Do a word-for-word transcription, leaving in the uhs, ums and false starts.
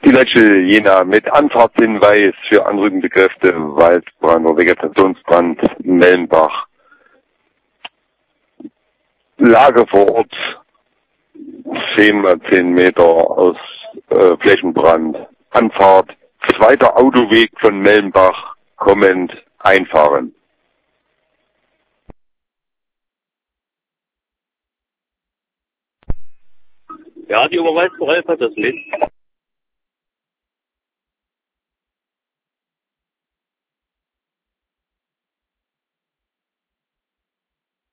Die Leute Jena mit Anfahrtshinweis für anrückende Kräfte, Waldbrand oder Vegetationsbrand, Mellenbach. Lage vor Ort, zehn mal zehn Meter aus äh, Flächenbrand. Anfahrt, zweiter Autoweg von Mellenbach, kommend, einfahren. Ja, die Oberwaldkorrelf hat das mit.